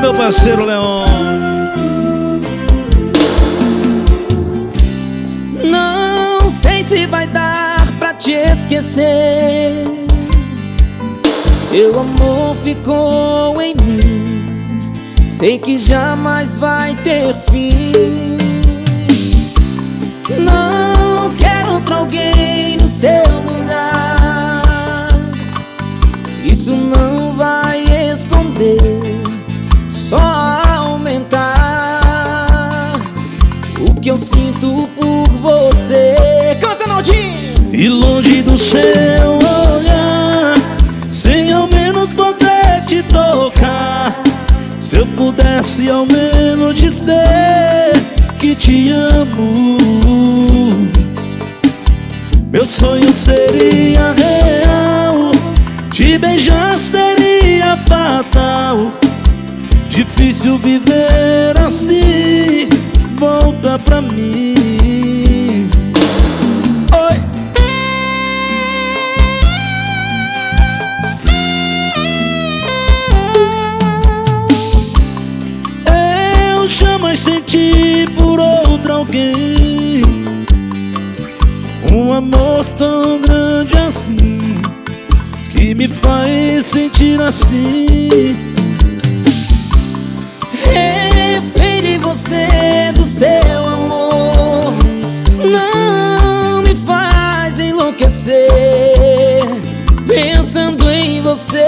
meu parceiro Leon. Não sei se vai dar pra te esquecer. Seu amor ficou em mim, sei que jamais vai ter fim. Não quero outro alguém no seu lugar, isso não vai esconder, só aumentar o que eu sinto por você. Canta, Naldinho! E longe do seu olhar, sem ao menos poder te tocar, se eu pudesse ao menos dizer que te amo, meu sonho seria real, te beijar seria fatal. Difícil viver assim, volta pra mim. Oi! Eu jamais senti por outro alguém um amor tão grande assim, que me faz sentir assim. Refém de você, do seu amor, não me faz enlouquecer, pensando em você.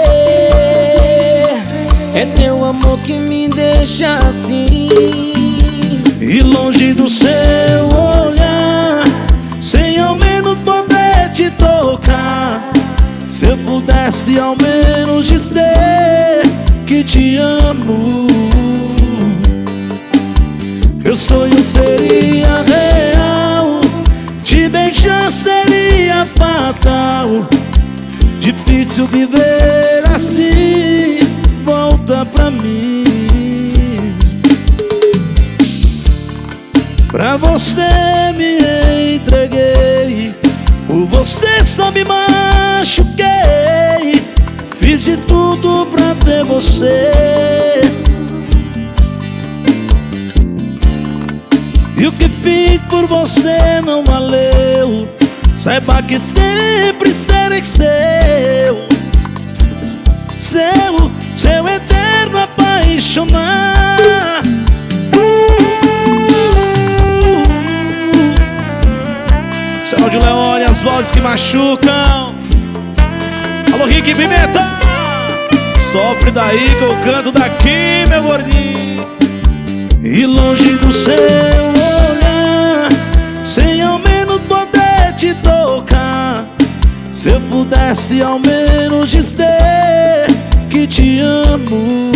É teu amor que me deixa assim. E longe do seu olhar, sem ao menos poder te tocar, se eu pudesse ao menos dizer que te amo, meu sonho seria real, te beijar seria fatal. Difícil viver assim, volta pra mim. Pra você me entreguei, por você só me machuquei, fiz de tudo pra ter você. E o que fiz por você não valeu, saiba que sempre serei seu eterno apaixonar. Cláudio Leon, olha as vozes que machucam. Alô, Rick Pimenta, sofre daí que eu canto daqui, meu gordinho. E longe do seu olhar, sem ao menos poder te tocar, se eu pudesse ao menos dizer que te amo,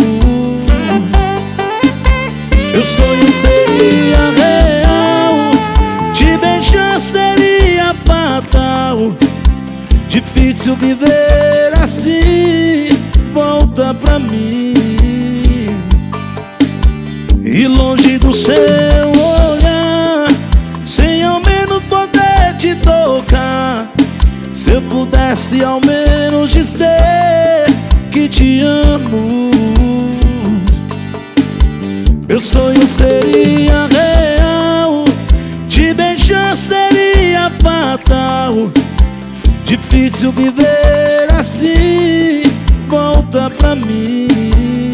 meu sonho seria real, te beijar seria fatal. Difícil viver assim, volta pra mim. E longe do seu olhar, sem ao menos poder te tocar, se eu pudesse ao menos dizer que te amo, meu sonho seria real, te beijar seria fatal. Difícil viver assim, volta pra mim.